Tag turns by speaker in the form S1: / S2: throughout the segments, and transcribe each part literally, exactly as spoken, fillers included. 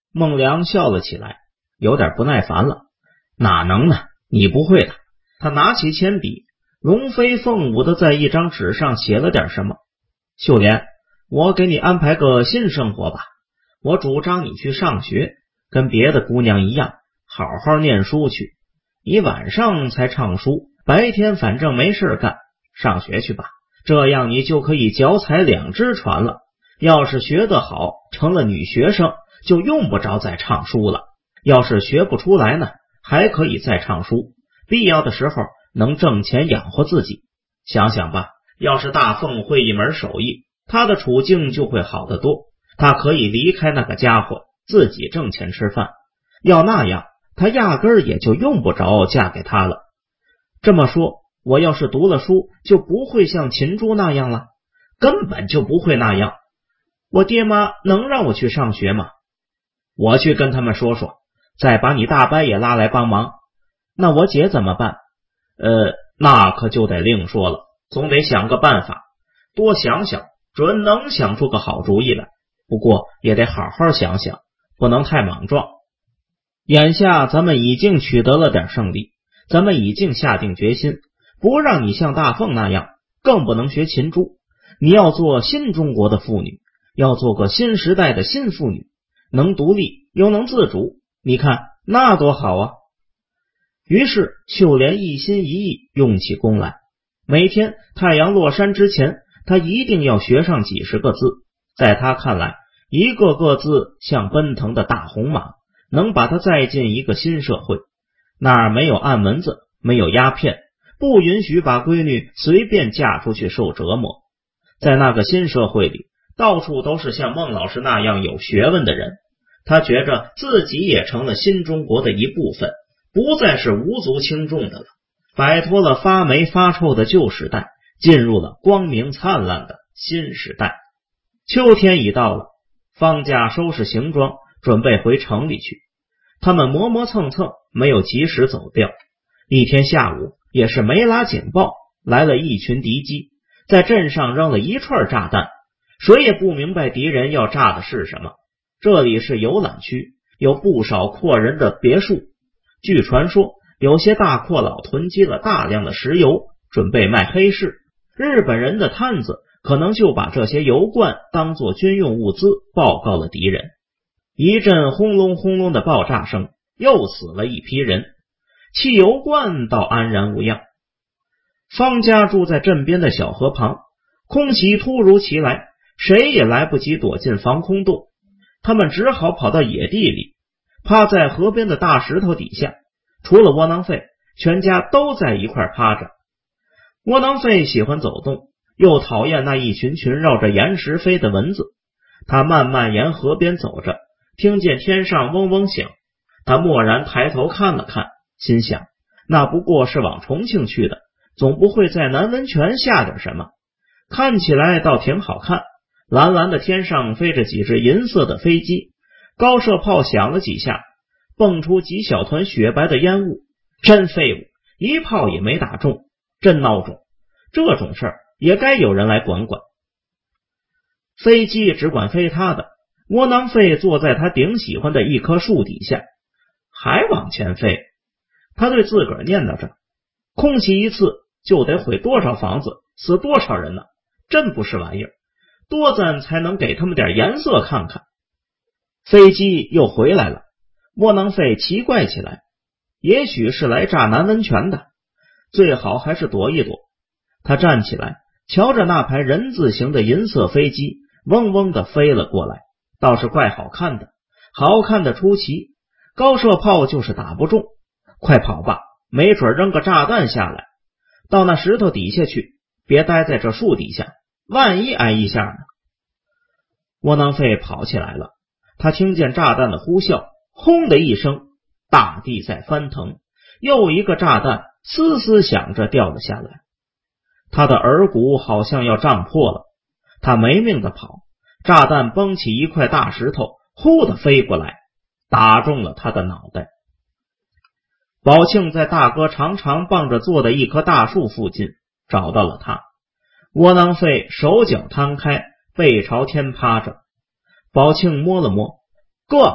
S1: 孟良笑了起来，有点不耐烦了。哪能呢，你不会的。他拿起铅笔，龙飞凤舞的在一张纸上写了点什么。秀莲，我给你安排个新生活吧，我主张你去上学，跟别的姑娘一样，好好念书去。你晚上才唱书，白天反正没事干，上学去吧，这样你就可以脚踩两只船了。要是学得好，成了女学生，就用不着再唱书了。要是学不出来呢，还可以再唱书，必要的时候能挣钱养活自己。想想吧，要是大凤会一门手艺，她的处境就会好得多，她可以离开那个家伙，自己挣钱吃饭。要那样，她压根儿也就用不着嫁给他了。这么说，我要是读了书，就不会像秦珠那样了，根本就不会那样。我爹妈能让我去上学吗？我去跟他们说说，再把你大伯也拉来帮忙。那我姐怎么办？呃，那可就得另说了，总得想个办法。多想想，准能想出个好主意来。不过也得好好想想，不能太莽撞。眼下咱们已经取得了点胜利，咱们已经下定决心，不让你像大凤那样，更不能学秦珠。你要做新中国的妇女，要做个新时代的新妇女，能独立又能自主，你看那多好啊！于是秀莲一心一意用起功来，每天太阳落山之前，她一定要学上几十个字。在她看来，一个个字像奔腾的大红马，能把她载进一个新社会。那儿没有暗门子，没有鸦片，不允许把闺女随便嫁出去受折磨。在那个新社会里，到处都是像孟老师那样有学问的人，他觉着自己也成了新中国的一部分，不再是无足轻重的了，摆脱了发霉发臭的旧时代，进入了光明灿烂的新时代。秋天已到了，方家收拾行装，准备回城里去。他们磨磨蹭蹭，没有及时走掉。一天下午，也是没拉警报，来了一群敌机，在镇上扔了一串炸弹，谁也不明白敌人要炸的是什么。这里是游览区，有不少阔人的别墅，据传说有些大阔佬囤积了大量的石油，准备卖黑市。日本人的摊子可能就把这些油罐当作军用物资报告了敌人。一阵轰隆轰隆的爆炸声，又死了一批人，汽油罐倒安然无恙。方家住在镇边的小河旁，空袭突如其来，谁也来不及躲进防空洞，他们只好跑到野地里，趴在河边的大石头底下。除了窝囊废，全家都在一块趴着。窝囊废喜欢走动，又讨厌那一群群绕着岩石飞的蚊子。他慢慢沿河边走着，听见天上嗡嗡响，他蓦然抬头看了看，心想那不过是往重庆去的，总不会在南温泉下点什么。看起来倒挺好看，蓝蓝的天上飞着几只银色的飞机，高射炮响了几下，蹦出几小团雪白的烟雾，真废物，一炮也没打中，真孬种，这种事儿也该有人来管管。飞机只管飞他的，窝囊废坐在他顶喜欢的一棵树底下，还往前飞。他对自个儿念叨着，空袭一次就得毁多少房子，死多少人呢，真不是玩意儿，多咱才能给他们点颜色看看。飞机又回来了，窝囊废奇怪起来，也许是来炸南温泉的，最好还是躲一躲。他站起来，瞧着那排人字形的银色飞机嗡嗡地飞了过来，倒是怪好看的，好看的出奇。高射炮就是打不中，快跑吧，没准扔个炸弹下来，到那石头底下去，别待在这树底下，万一挨一下呢。窝囊废跑起来了，他听见炸弹的呼啸，轰的一声，大地在翻腾，又一个炸弹嘶嘶响着掉了下来，他的耳骨好像要胀破了，他没命的跑，炸弹崩起一块大石头，呼的飞过来，打中了他的脑袋。宝庆在大哥常常傍着坐的一棵大树附近找到了他，窝囊废手脚摊开，背朝天趴着。宝庆摸了摸，哥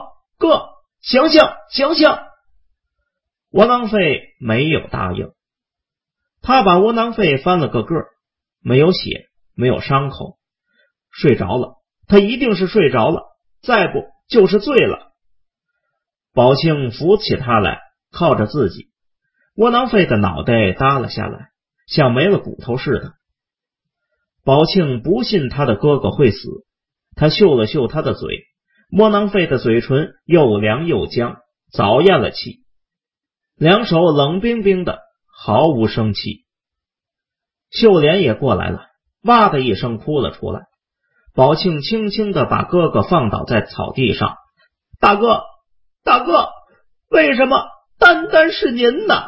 S1: 哥，醒醒，醒醒！窝囊废没有答应。他把窝囊废翻了个个，没有血，没有伤口，睡着了。他一定是睡着了，再不就是醉了。宝庆扶起他来，靠着自己。窝囊废的脑袋耷了下来，像没了骨头似的。宝庆不信他的哥哥会死，他嗅了嗅他的嘴，窝囊废的嘴唇又凉又僵，早咽了气，两手冷冰冰的，毫无生气。秀莲也过来了，哇的一声哭了出来。宝庆轻轻地把哥哥放倒在草地上。大哥，大哥，为什么单单是您呢？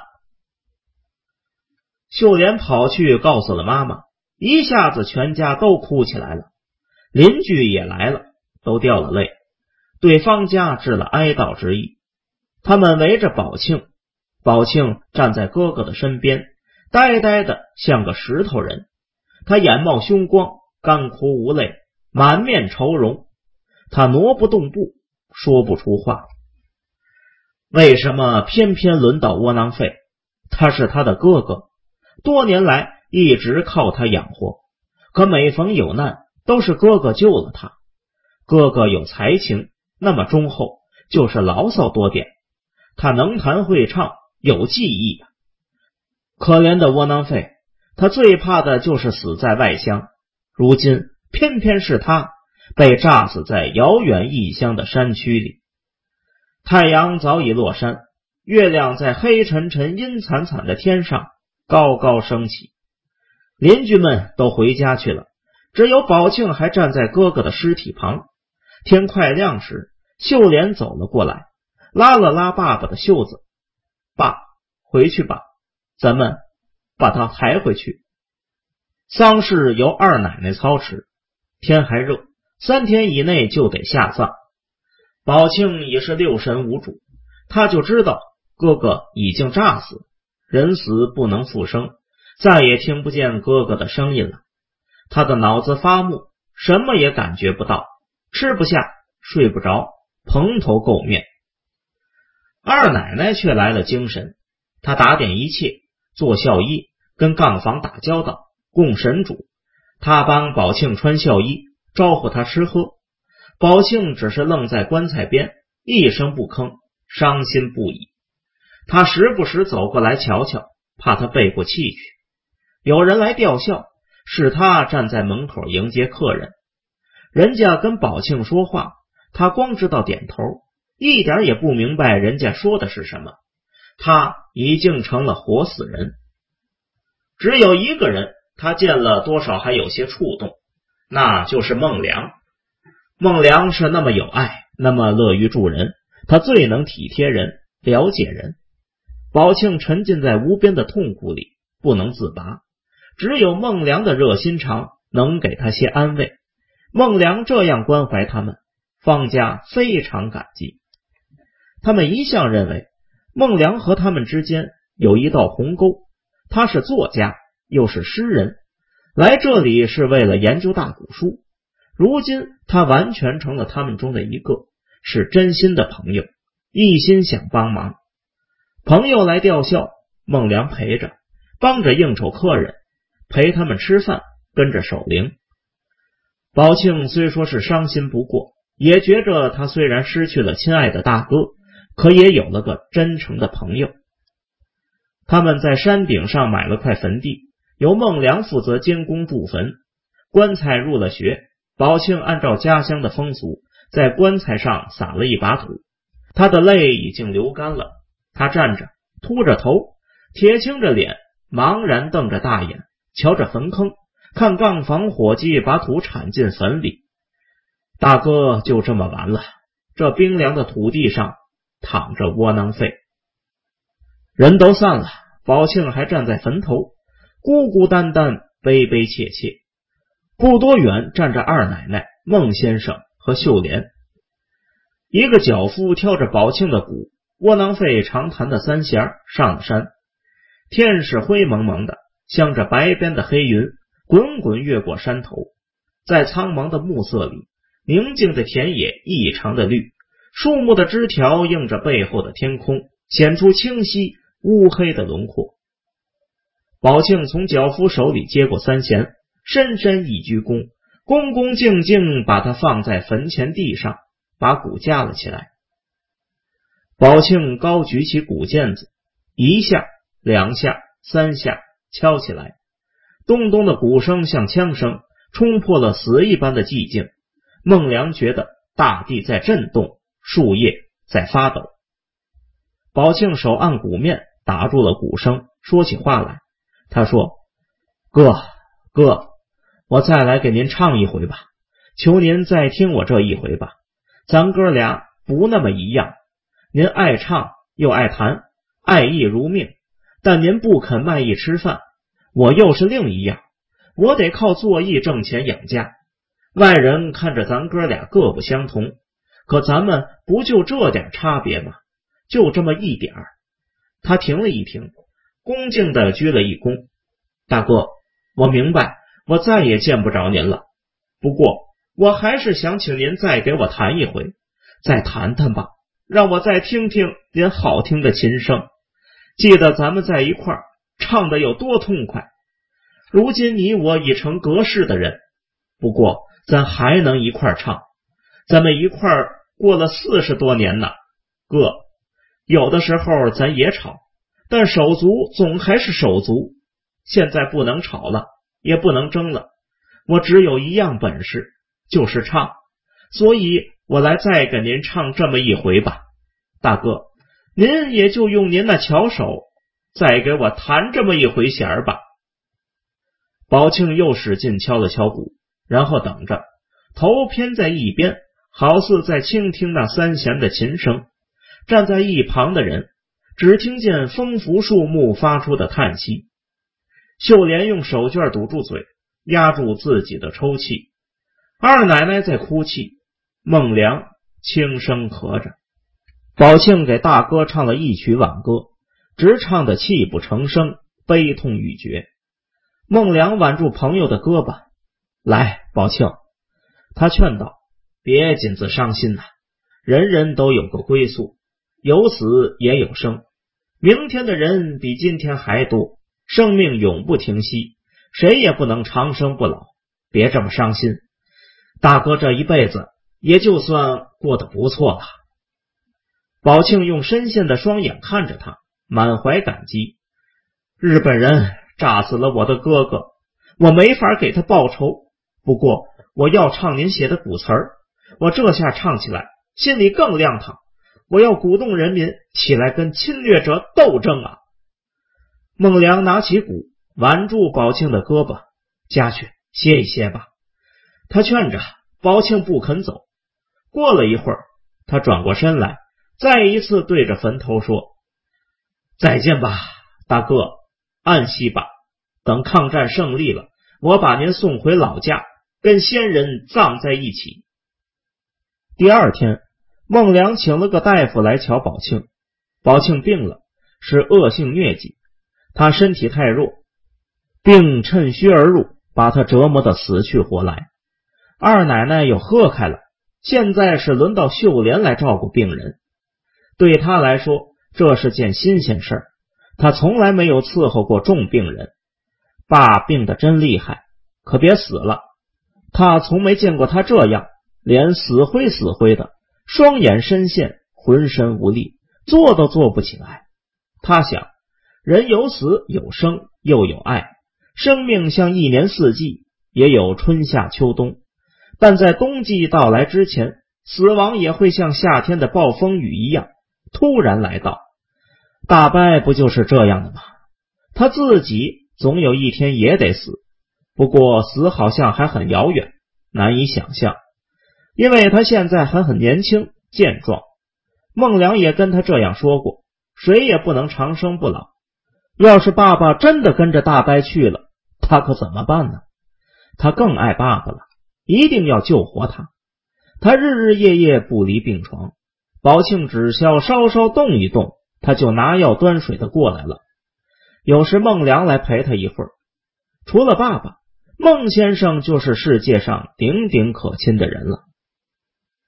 S1: 秀莲跑去告诉了妈妈，一下子全家都哭起来了。邻居也来了，都掉了泪，对方家致了哀悼之意。他们围着宝庆，宝庆站在哥哥的身边，呆呆的像个石头人。他眼冒凶光，干枯无泪，满面愁容。他挪不动步，说不出话。为什么偏偏轮到窝囊废？他是他的哥哥，多年来一直靠他养活，可每逢有难都是哥哥救了他。哥哥有才情，那么忠厚，就是牢骚多点。他能弹会唱，有技艺啊。可怜的窝囊废，他最怕的就是死在外乡，如今偏偏是他被炸死在遥远异乡的山区里。太阳早已落山，月亮在黑沉沉阴惨惨的天上高高升起。邻居们都回家去了，只有宝庆还站在哥哥的尸体旁。天快亮时，秀莲走了过来，拉了拉爸爸的袖子。爸，回去吧，咱们把他抬回去。丧事由二奶奶操持，天还热，三天以内就得下葬。宝庆已是六神无主，他就知道哥哥已经炸死，人死不能复生，再也听不见哥哥的声音了。他的脑子发木，什么也感觉不到，吃不下，睡不着，蓬头垢面。二奶奶却来了精神，她打点一切，做孝衣，跟杠房打交道，供神主。她帮宝庆穿孝衣，招呼他吃喝。宝庆只是愣在棺材边，一声不吭，伤心不已。他时不时走过来瞧瞧，怕他背过气去。有人来吊孝，是他站在门口迎接客人。人家跟宝庆说话，他光知道点头，一点也不明白人家说的是什么。他已经成了活死人。只有一个人，他见了多少还有些触动，那就是孟良。孟良是那么有爱，那么乐于助人，他最能体贴人，了解人。宝庆沉浸在无边的痛苦里，不能自拔，只有孟良的热心肠能给他些安慰。孟良这样关怀他们，方家非常感激。他们一向认为孟良和他们之间有一道鸿沟，他是作家，又是诗人，来这里是为了研究大古书。如今他完全成了他们中的一个，是真心的朋友，一心想帮忙。朋友来吊孝，孟良陪着，帮着应酬客人，陪他们吃饭，跟着守灵。宝庆虽说是伤心不过，也觉着他虽然失去了亲爱的大哥，可也有了个真诚的朋友。他们在山顶上买了块坟地，由孟良负责监工筑坟。棺材入了穴，宝庆按照家乡的风俗，在棺材上撒了一把土。他的泪已经流干了，他站着，秃着头，铁青着脸，茫然瞪着大眼，瞧着坟坑，看杠房伙计把土铲进坟里。大哥就这么完了，这冰凉的土地上躺着窝囊废。人都散了，宝庆还站在坟头，孤孤单单，悲悲切切。不多远站着二奶奶、孟先生和秀莲。一个脚夫挑着宝庆的鼓，窝囊废长弹的三弦上了山。天是灰蒙蒙的，镶着白边的黑云，滚滚越过山头。在苍茫的暮色里，宁静的田野异常的绿， 树木的枝条映着背后的天空，显出清晰乌黑的轮廓。宝庆从脚夫手里接过三弦，深深一鞠躬，恭恭敬敬把它放在坟前地上，把鼓架了起来。宝庆高举起鼓键子，一下两下三下敲起来，咚咚的鼓声像枪声，冲破了死一般的寂静。孟良觉得大地在震动，树叶在发抖。宝庆手按鼓面打住了鼓声，说起话来。他说：哥哥，我再来给您唱一回吧，求您再听我这一回吧。咱哥俩不那么一样，您爱唱又爱弹，爱艺如命，但您不肯卖艺吃饭，我又是另一样，我得靠做艺挣钱养家。外人看着咱哥俩各不相同，可咱们不就这点差别吗？就这么一点儿。他停了一停，恭敬地鞠了一躬。大哥，我明白，我再也见不着您了。不过我还是想请您再给我弹一回，再弹弹吧，让我再听听您好听的琴声。记得咱们在一块儿唱的有多痛快。如今你我已成隔世的人，不过咱还能一块儿唱，咱们一块儿过了四十多年呢。哥，有的时候咱也吵，但手足总还是手足。现在不能吵了，也不能争了，我只有一样本事，就是唱，所以我来再给您唱这么一回吧。大哥，您也就用您那巧手再给我弹这么一回弦儿吧。宝庆又使劲敲了敲鼓，然后等着，头偏在一边，好似在倾听那三弦的琴声。站在一旁的人只听见风拂树木发出的叹息。秀莲用手绢堵住嘴，压住自己的抽泣。二奶奶在哭泣，孟良轻声咳着。宝庆给大哥唱了一曲挽歌，直唱得泣不成声，悲痛欲绝。孟良挽住朋友的胳膊，来，宝庆，他劝道，别紧自伤心呐、啊，人人都有个归宿，有死也有生，明天的人比今天还多，生命永不停息，谁也不能长生不老，别这么伤心。大哥这一辈子也就算过得不错了。宝庆用深陷的双眼看着他，满怀感激。日本人炸死了我的哥哥，我没法给他报仇，不过我要唱您写的古词儿，我这下唱起来心里更亮堂，我要鼓动人民起来跟侵略者斗争啊！孟良拿起鼓，挽住宝庆的胳膊，家去歇一歇吧。他劝着，宝庆不肯走。过了一会儿，他转过身来，再一次对着坟头说，再见吧，大哥，安息吧，等抗战胜利了，我把您送回老家，跟先人葬在一起。第二天，孟良请了个大夫来瞧宝庆。宝庆病了，是恶性疟疾，他身体太弱，病趁虚而入，把他折磨得死去活来。二奶奶又喝开了，现在是轮到秀莲来照顾病人。对他来说，这是件新鲜事儿，他从来没有伺候过重病人。爸病得真厉害，可别死了。他从没见过他这样，脸死灰死灰的，双眼深陷，浑身无力，坐都坐不起来。他想，人有死有生又有爱，生命像一年四季，也有春夏秋冬，但在冬季到来之前，死亡也会像夏天的暴风雨一样突然来到。大伯不就是这样的吗？他自己总有一天也得死，不过死好像还很遥远，难以想象，因为他现在还很年轻健壮。孟良也跟他这样说过，谁也不能长生不老。要是爸爸真的跟着大伯去了，他可怎么办呢？他更爱爸爸了，一定要救活他。他日日夜夜不离病床，宝庆只需要稍稍动一动，他就拿药端水的过来了。有时孟良来陪他一会儿。除了爸爸，孟先生就是世界上顶顶可亲的人了。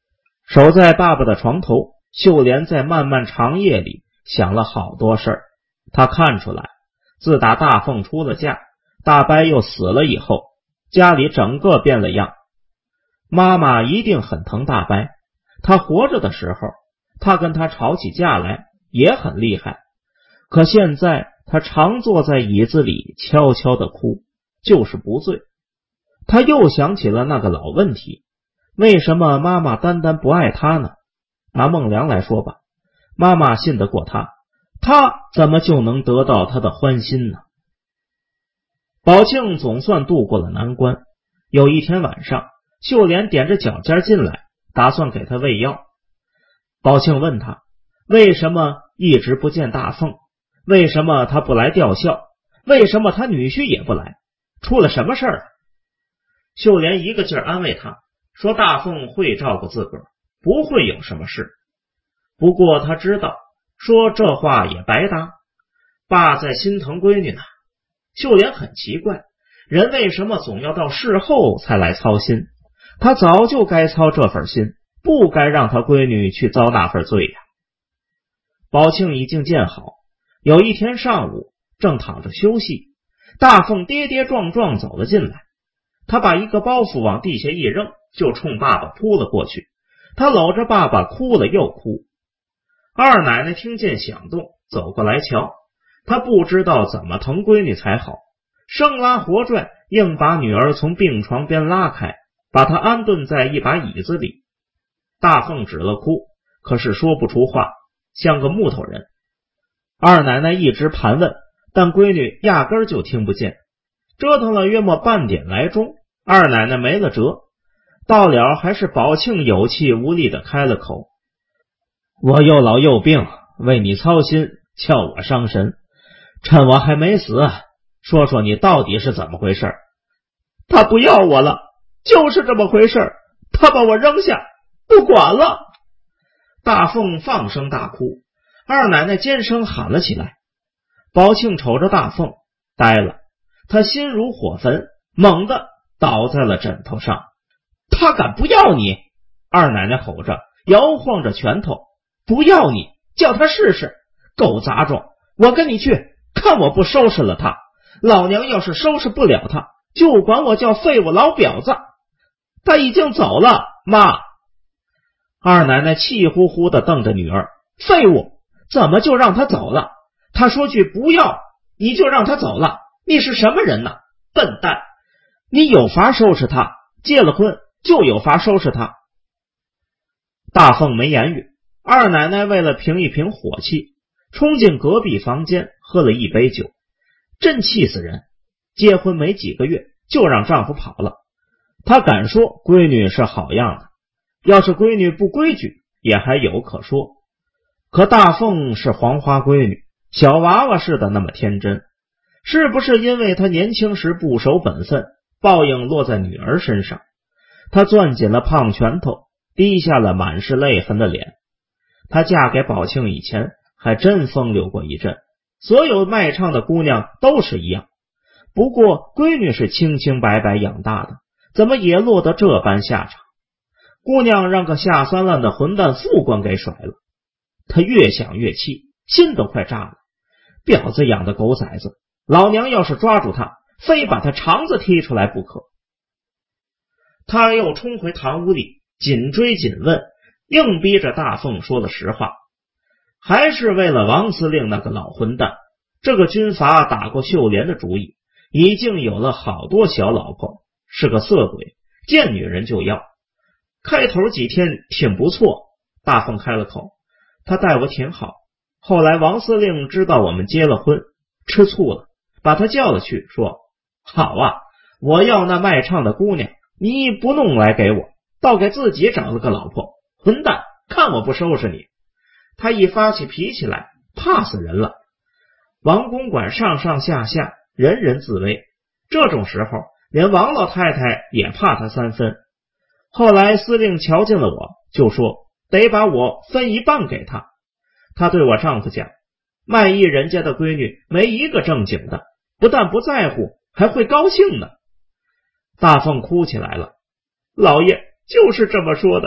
S1: 守在爸爸的床头，秀莲在漫漫长夜里想了好多事儿。她看出来，自打大凤出了嫁，大伯又死了以后，家里整个变了样。妈妈一定很疼大伯，她活着的时候，她跟他吵起架来也很厉害，可现在她常坐在椅子里悄悄地哭，就是不醉。她又想起了那个老问题，为什么妈妈单单不爱她呢？拿孟良来说吧，妈妈信得过她，她怎么就能得到她的欢心呢？宝庆总算渡过了难关。有一天晚上，秀莲踮着脚尖进来，打算给她喂药。宝庆问她为什么一直不见大凤，为什么她不来吊孝，为什么她女婿也不来，出了什么事儿啊？秀莲一个劲儿安慰她，说大凤会照顾自个儿，不会有什么事。不过她知道说这话也白搭，爸在心疼闺女呢。秀莲很奇怪，人为什么总要到事后才来操心？他早就该操这份心，不该让他闺女去遭那份罪呀。宝庆已经见好，有一天上午正躺着休息，大凤跌跌撞撞走了进来，他把一个包袱往地下一扔，就冲爸爸扑了过去。他搂着爸爸哭了又哭。二奶奶听见响动，走过来瞧，她不知道怎么疼闺女才好，生拉活拽，硬把女儿从病床边拉开，把她安顿在一把椅子里。大凤止了哭，可是说不出话，像个木头人。二奶奶一直盘问，但闺女压根就听不见。折腾了约莫半点来钟，二奶奶没了辙，到了还是宝庆有气无力的开了口：我又老又病，为你操心，叫我伤神，趁我还没死，说说你到底是怎么回事？他不要我了，就是这么回事，他把我扔下，不管了。大凤放声大哭，二奶奶尖声喊了起来。宝庆瞅着大凤呆了，他心如火焚，猛地倒在了枕头上。他敢不要你？二奶奶吼着，摇晃着拳头，不要你，叫他试试，狗杂种，我跟你去，看我不收拾了他。老娘要是收拾不了他，就管我叫废物老婊子。他已经走了，妈。二奶奶气呼呼地瞪着女儿，废物，怎么就让他走了？他说句不要，你就让他走了，你是什么人呢？笨蛋，你有法收拾他，结了婚就有法收拾他。大凤没言语，二奶奶为了平一平火气，冲进隔壁房间喝了一杯酒。真气死人，结婚没几个月就让丈夫跑了。她敢说闺女是好样的，要是闺女不规矩也还有可说，可大凤是黄花闺女，小娃娃似的那么天真，是不是因为她年轻时不守本分，报应落在女儿身上？她攥紧了胖拳头，低下了满是泪痕的脸。她嫁给宝庆以前还真风流过一阵，所有卖唱的姑娘都是一样，不过闺女是清清白白养大的，怎么也落得这般下场？姑娘让个下三滥的混蛋副官给甩了。她越想越气，心都快炸了。婊子养的狗崽子，老娘要是抓住他，非把他肠子踢出来不可。他又冲回堂屋里，紧追紧问，硬逼着大凤说了实话。还是为了王司令那个老混蛋，这个军阀打过秀莲的主意，已经有了好多小老婆，是个色鬼，见女人就要。开头几天挺不错，大凤开了口，他待我挺好。后来王司令知道我们结了婚，吃醋了，把他叫了去，说好啊，我要那卖唱的姑娘，你不弄来给我，倒给自己找了个老婆，混蛋，看我不收拾你。他一发起脾气来，怕死人了。王公馆上上下下人人自危，这种时候连王老太太也怕他三分。后来司令瞧见了我，就说得把我分一半给他。他对我丈夫讲，卖艺人家的闺女没一个正经的，不但不在乎，还会高兴呢。大凤哭起来了，老爷就是这么说的，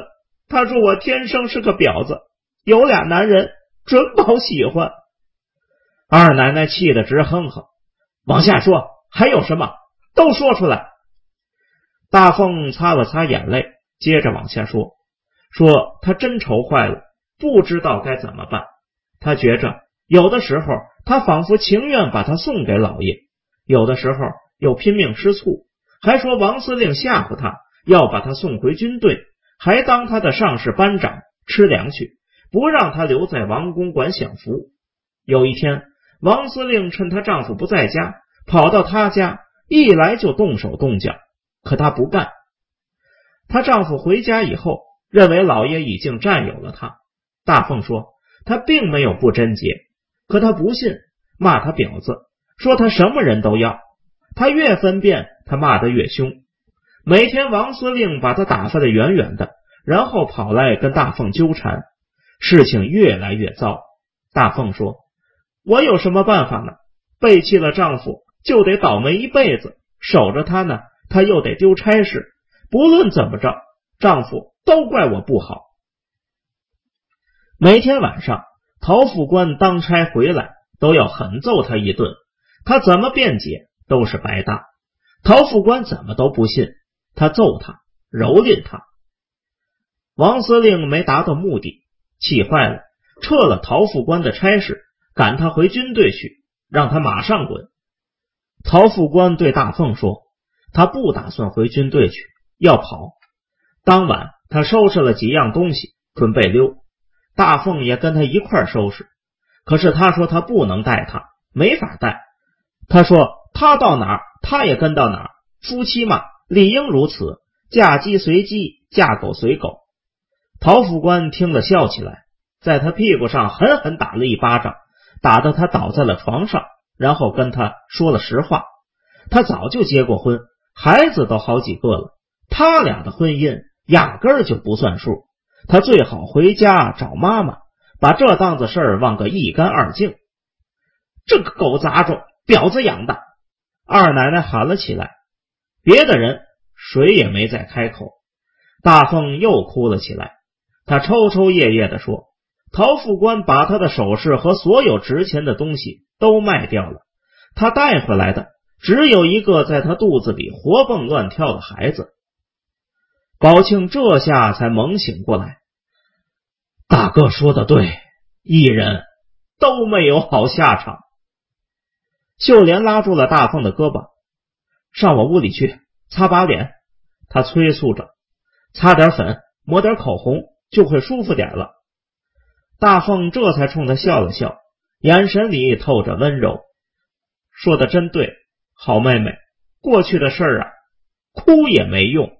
S1: 他说我天生是个婊子，有俩男人准保喜欢。二奶奶气得直哼哼，往下说，还有什么？都说出来。大凤擦了擦眼泪，接着往下说，说他真愁坏了，不知道该怎么办。他觉着有的时候他仿佛情愿把他送给老爷，有的时候又拼命吃醋，还说王司令吓唬他，要把他送回军队，还当他的上士班长吃粮去，不让他留在王公馆享福。有一天，王司令趁她丈夫不在家，跑到她家，一来就动手动脚，可她不干。她丈夫回家以后，认为老爷已经占有了她。大凤说她并没有不贞洁，可她不信，骂她婊子，说她什么人都要。她越分辨，她骂得越凶。每天王司令把她打发得远远的，然后跑来跟大凤纠缠，事情越来越糟。大凤说，我有什么办法呢？背弃了丈夫就得倒霉一辈子，守着他呢，他又得丢差事，不论怎么着，丈夫都怪我不好。每天晚上陶副官当差回来，都要狠揍他一顿，他怎么辩解都是白搭。陶副官怎么都不信，他揍他，蹂躏他。王司令没达到目的，气坏了，撤了陶副官的差事，赶他回军队去，让他马上滚。陶副官对大凤说，他不打算回军队去，要跑。当晚他收拾了几样东西，准备溜。大凤也跟他一块收拾，可是他说他不能带他，没法带。他说他到哪儿他也跟到哪儿，夫妻嘛，理应如此，嫁鸡随鸡，嫁狗随狗。陶副官听了笑起来，在他屁股上狠狠打了一巴掌，打得他倒在了床上，然后跟他说了实话。他早就结过婚，孩子都好几个了，他俩的婚姻压根儿就不算数，他最好回家找妈妈，把这档子事儿忘个一干二净。这个狗杂种，婊子养的！二奶奶喊了起来，别的人谁也没再开口。大凤又哭了起来，她抽抽噎噎地说，陶副官把他的首饰和所有值钱的东西都卖掉了，他带回来的只有一个在他肚子里活蹦乱跳的孩子。宝庆这下才猛醒过来，大哥说的对，一人都没有好下场。秀莲拉住了大凤的胳膊，上我屋里去，擦把脸。他催促着，擦点粉，抹点口红，就会舒服点了。大凤这才冲他笑了笑，眼神里透着温柔，说的真对，好妹妹，过去的事儿啊，哭也没用。